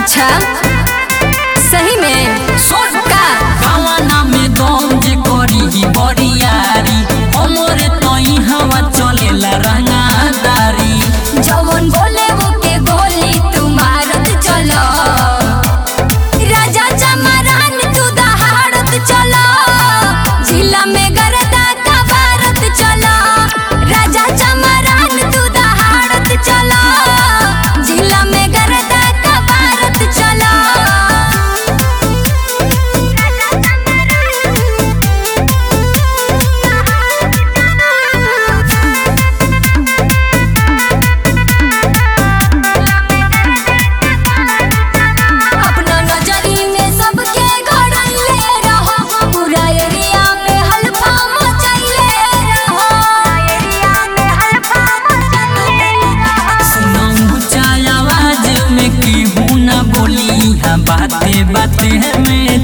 अच्छा सही में का गावाना में दम जे करी बरियारी हमरे तई हवा चलेला रंगादारी जवन बोले वो के गोली तू मारत चलो राजा चमरान तू दहाड़त चलो जिला में गरदा का भारत चलो राजा चमरान तू दहाड़त चलो जिला में गरदा का भारत चलो अपना नजरी में सबके घड़ाइले रहो पूरा एरिया में हल्फा मचाइले रहो एरिया में हल्फा मचाइले रहो सुनम ऊंचा आवाज में केहू ना बोली हाँ बाते बाते में